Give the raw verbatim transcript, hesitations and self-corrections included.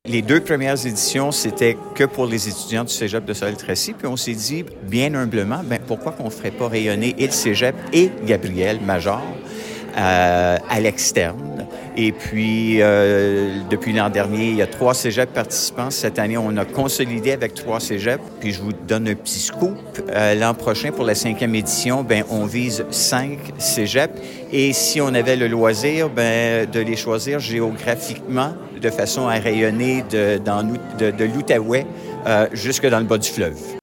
Les deux premières éditions, c'était que pour les étudiants du cégep de Sorel-Tracy. Puis on s'est dit, bien humblement, ben pourquoi qu'on ne ferait pas rayonner et le cégep et Gabriel Major euh, à l'externe. Et puis, euh, depuis l'an dernier, il y a trois cégeps participants. Cette année, on a consolidé avec trois cégeps. Puis, je vous donne un petit scoop. Euh, l'an prochain, pour la cinquième édition, ben, on vise cinq cégeps. Et si on avait le loisir, ben, de les choisir géographiquement de façon à rayonner de, dans, de, de l'Outaouais euh, jusque dans le bas du fleuve.